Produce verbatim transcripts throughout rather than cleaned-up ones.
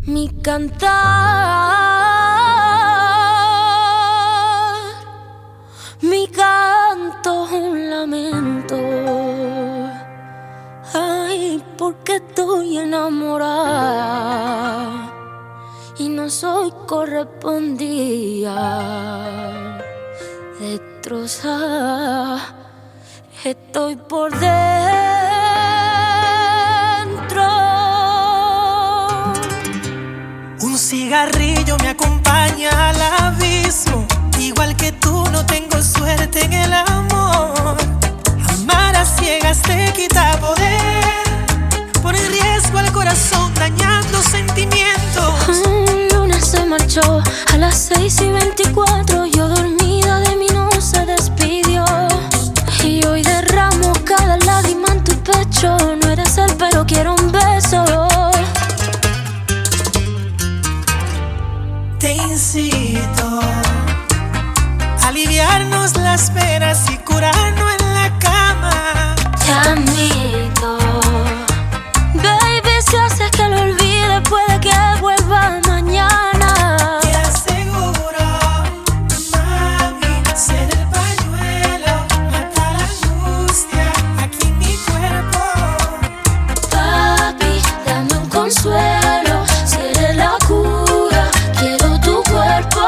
Mi cantar, mi canto es un lamento. Ay, porque estoy enamorada y no soy correspondida. Destrozada estoy por dentro. Un cigarrillo me acompaña al abismo. Igual que tú no tengo suerte en el amor. Amar a ciegas te quita poder. Pone en riesgo al corazón dañando sentimientos. El lunes se marchó a las seis y veinticuatro. Yo dormida de mí no se despidió. Y hoy derramo cada lágrima en tu pecho. No eres él pero quiero un beso. Te incito a aliviarnos las penas y curarnos en la cama. Te admito, baby, si haces que lo olvide puede que vuelva mañana. Te aseguro, mami, ser el pañuelo, mata la angustia aquí en mi cuerpo. Papi, dame un consuelo, si eres la cura, quiero tu cuerpo.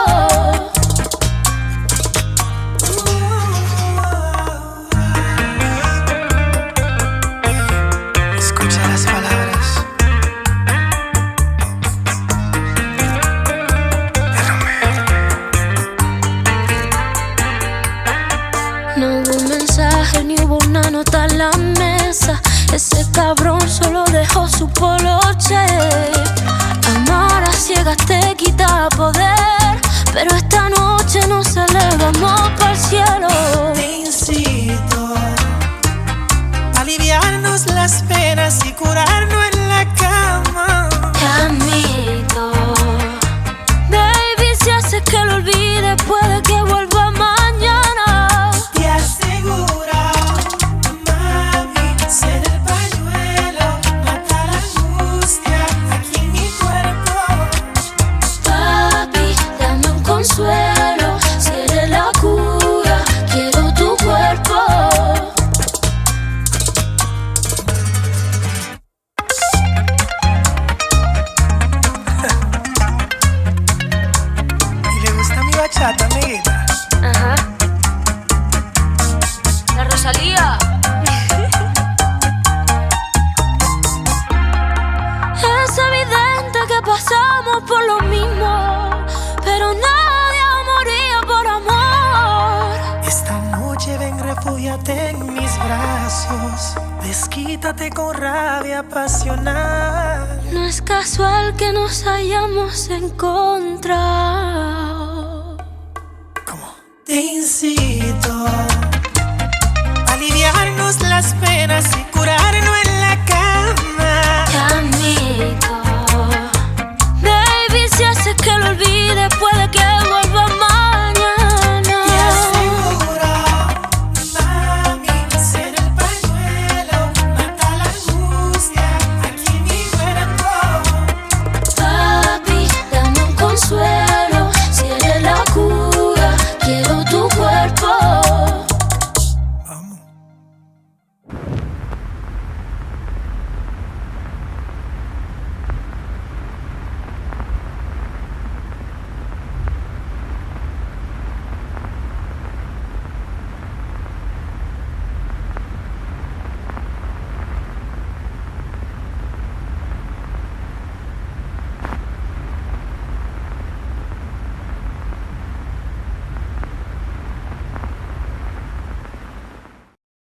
Escucha las palabras de Romeo. No hubo un mensaje ni hubo una nota en la mesa. Ese cabrón solo dejó su poloche. Amar a ciegas te quita poder, pero esta noche nos elevamos para el cielo. Te incito a aliviarnos las penas y curarnos en la cama. Te admito, baby, si haces que lo olvide puede que vuelva mañana. Te aseguro, mami, ser el pañuelo, mata la angustia aquí en mi cuerpo. Papi, dame un consuelo, si eres la cura, quiero tu cuerpo. ¿Y le gusta mi bachata, amiguita? Ajá. La Rosalía. Es evidente que pasamos por lo mismo, pero nadie moría por amor. Esta noche ven, refúgiate en mis brazos. Desquítate con rabia pasional. No es casual que nos hayamos encontrado. ¿Cómo? Te incito a aliviarnos las penas y curar